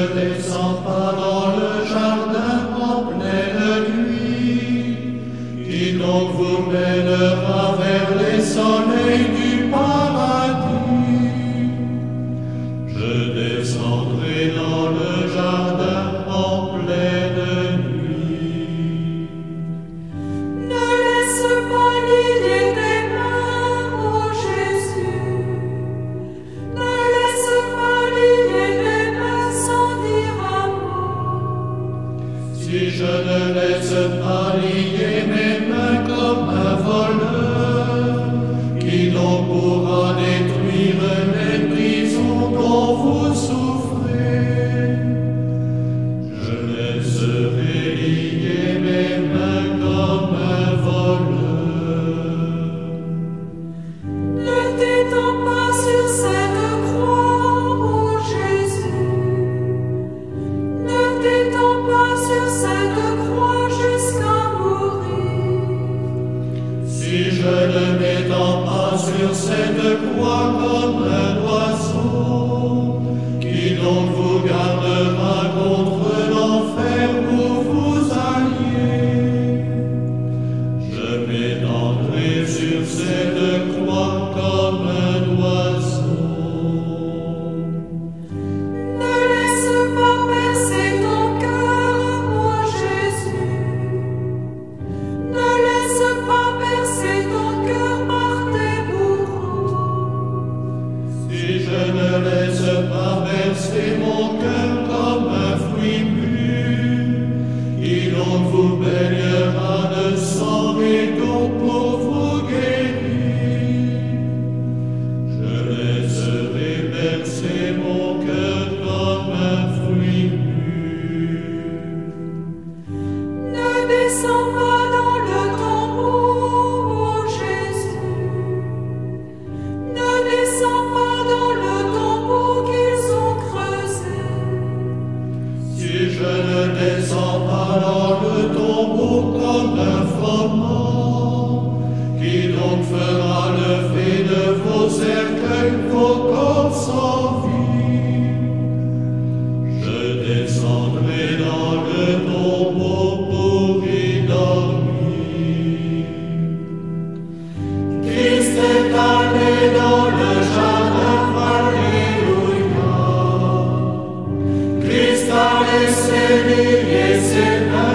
descends pas dans le jardin en pleine nuit, qui donc vous mènera vers les soleils du paradis. Je descendrai dans le jardin en pleine nuit. Ne laisse pas lier tes mains, ô Jésus. Ne laisse pas lier tes mains sans dire un mot. Si je ne laisse pas lier mes mains comme un voleur, qui donc pourra détruire les prisons dont vous souffrez? Je laisserai lier mes mains comme un voleur. Ne t'étends pas sur cette croix, ô Jésus. Ne t'étends pas sur cette croix jusqu'à mourir. Si je ne m'étends pas sur cette croix comme un oiseau, qui donc vous gardera contre l'enfer où vous alliez? Je m'étendrai sur cette croix comme un oiseau. Ne laisse pas percer ton cœur, ô Jésus. Ne laisse pas percer ton cœur par tes bourreaux. Si je ne laisse pas verser mon cœur comme un fruit mûr, qui donc vous baignera de sang et d'eau pour vous guérir, je laisserai verser mon cœur comme un fruit mûr. Ne descends pas dans le tombeau, ô Jésus. Ne descends pas dans le tombeau qu'ils ont creusé. Si je ne descends pas dans le tombeau comme un froment, qui donc fera lever de vos cercueils vos corps sans vie? Je descendrai dans le tombeau pour y dormir. Christ est allé dans le jardin, alléluia. Christ a laissé lier ses mains